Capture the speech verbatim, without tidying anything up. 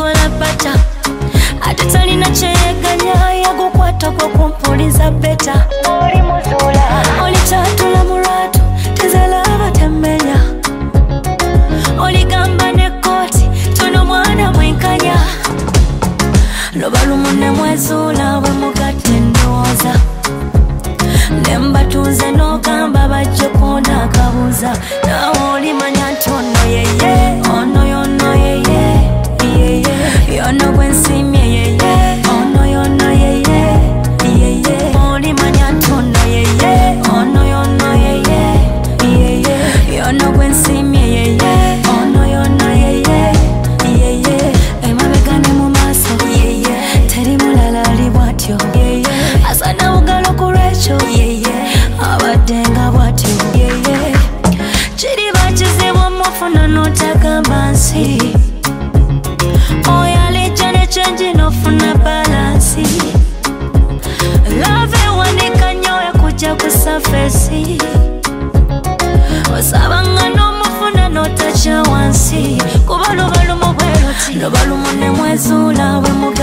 kola bata atatali na cheganya yagukwata kwa kumpuliza beta oli muzula oli tatula muratu tezalaba temenya oli gamba ne koti tuno mwana mwenkanya lobalumu ne mwezula we mugatte ndoza nemba tuze no gamba bajje kona kabuza na oli manya ntono yeye ono yono yeye yeye yono bwensimye yeye ono yono yeye yeye oli manya ntono yeye ono yono yeye yeye yono bwensimye yeye ono yono yeye yeye emabegane mu maso yeye teri mulala ali bwatyo yeye asana ugalo kurecho yeye abadenga bwatyo yeye chiri bachizibu mufuna notagamba nsi oyale chane change nofuna balansi love ewanika nyoya kuja kusafesi osabanga nomufuna notacha wansi kuba lubalumu bweroti lubalumu ne mwezula we mu